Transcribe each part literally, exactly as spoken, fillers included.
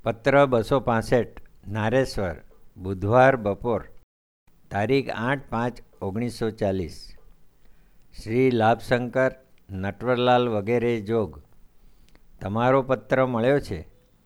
પત્ર બસો પાસઠ નારેશ્વર, બુધવાર બપોર, તારીખ આઠ પાંચ ઓગણીસો ચાલીસ. શ્રી લાભશંકર, નટવરલાલ વગેરે જોગ. તમારો પત્ર મળ્યો છે.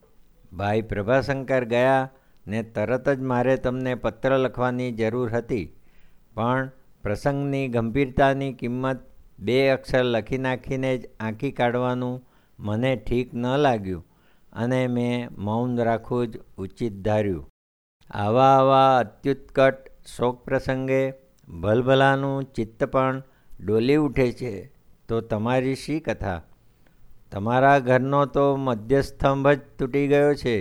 ભાઈ પ્રભાશંકર ગયા ને તરત જ મારે તમને પત્ર લખવાની જરૂર હતી, પણ પ્રસંગની ગંભીરતાની કિંમત બે અક્ષર લખી નાખીને જ આંકી કાઢવાનું મને ઠીક ન લાગ્યું અને મેં મૌન રાખવું જ ઉચિત ધાર્યું. આવા આવા અત્યુત્કટ શોક પ્રસંગે ભલભલાનું ચિત્ત પણ ડોલી ઉઠે છે તો તમારી શી કથા? તમારા ઘરનો તો મધ્યસ્તંભ જ તૂટી ગયો છે.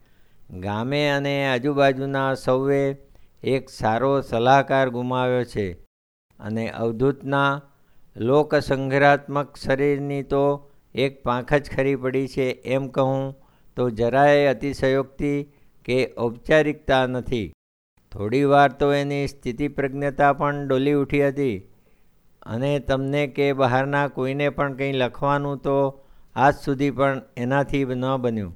ગામે અને આજુબાજુના સૌએ એક સારો સલાહકાર ગુમાવ્યો છે અને અવધૂતના લોકસંઘરાત્મક શરીરની તો એક પાંખ જ ખરી પડી છે એમ કહું તો જરાય અતિશયોક્તિ કે ઔપચારિકતા નથી. થોડી વાર તો એની સ્થિતિપ્રજ્ઞતા પણ ડોલી ઉઠી હતી અને તમને કે બહારના કોઈને પણ કંઈ લખવાનું તો આજ સુધી પણ એનાથી ન બન્યું.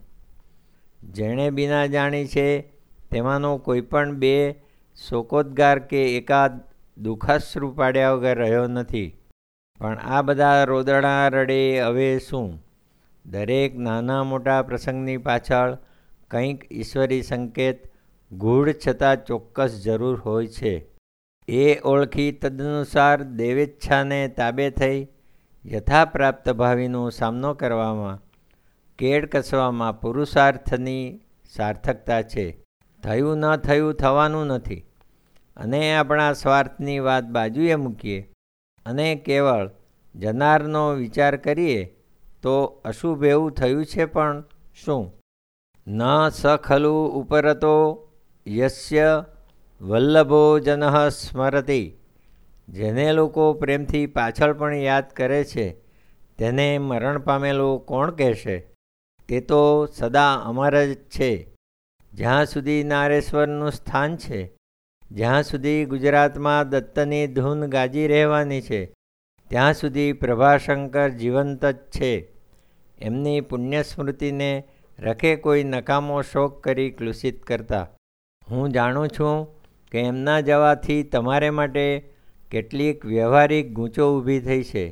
જેણે બીના જાણી છે તેમાંનો કોઈ પણ બે શોકોદ્ગાર કે એકાદ દુઃખાશ્રુ પાડ્યા વગર રહ્યો નથી. પણ આ બધા રોદણા રડે હવે શું? દરેક નાના મોટા પ્રસંગની પાછળ કંઈક ઈશ્વરી સંકેત ગૂઢ છતાં ચોક્કસ જરૂર હોય છે. એ ઓળખી તદનુસાર દેવેચ્છાને તાબે થઈ યથાપ્રાપ્ત ભાવિનો સામનો કરવામાં, કેડ કસવામાં પુરુષાર્થની સાર્થકતા છે. થયું ન થયું થવાનું નથી અને આપણા સ્વાર્થની વાત બાજુએ મૂકીએ અને કેવળ જનારનો વિચાર કરીએ તો અશુભ એવું થયું છે પણ શું? ન સ ખલુ ઉપરતો યસ્ય વલ્લભો જનઃ સ્મરતિ. જેને લોકો પ્રેમથી પાછળ પણ યાદ કરે છે તેને મરણ પામેલો કોણ કહેશે? તે તો સદા અમર જ છે. જ્યાં સુધી નારેશ્વરનું સ્થાન છે, જ્યાં સુધી ગુજરાતમાં દત્તની ધૂન ગાજી રહેવાની છે, ત્યાં સુધી પ્રભાશંકર જીવંત જ છે. એમની પુણ્યસ્મૃતિને રખે કોઈ નકામો શોક કરી ક્લુષિત કરતા. હું જાણું છું કે એમના જવાથી તમારે માટે કેટલીક વ્યવહારિક ગૂંચો ઊભી થઈ છે,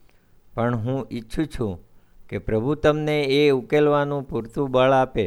પણ હું ઈચ્છું છું કે પ્રભુ તમને એ ઉકેલવાનું પૂરતું બળ આપે.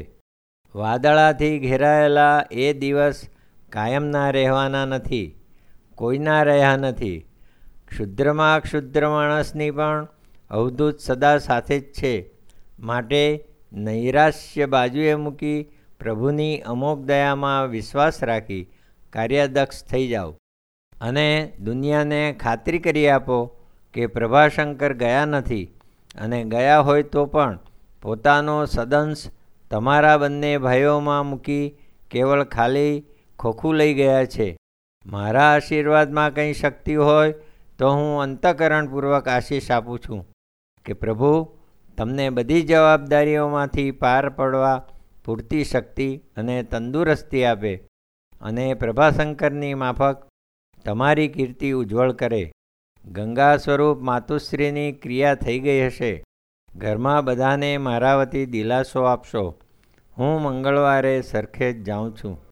વાદળાથી ઘેરાયેલા એ દિવસ કાયમના રહેવાના નથી, કોઈના રહ્યા નથી. ક્ષુદ્રમાં ક્ષુદ્ર માણસની પણ અવધૂત સદા સાથે જ છે. માટે નૈરાશ્ય બાજુએ મૂકી પ્રભુની અમોઘ દયામાં વિશ્વાસ રાખી કાર્યદક્ષ થઈ જાઓ અને દુનિયાને ખાતરી કરી આપો કે પ્રભાશંકર ગયા નથી અને ગયા હોય તો પણ પોતાનો સદંશ તમારા બંને ભાઈઓમાં મૂકી કેવળ ખાલી ખોખું લઈ ગયા છે. મારા આશીર્વાદમાં કંઈ શક્તિ હોય તો હું અંતઃકરણપૂર્વક આશીષ આપું છું કે પ્રભુ તમને બધી જવાબદારીઓમાંથી પાર પડવા પૂરતી શક્તિ અને તંદુરસ્તી આપે અને પ્રભાશંકરની માફક તમારી કીર્તિ ઉજ્જવળ કરે. ગંગા સ્વરૂપ માતુશ્રીની ક્રિયા થઈ ગઈ હશે. ઘરમાં બધાને મારા વતી દિલાસો આપશો. હું મંગળવારે સરખેજ જાઉં છું.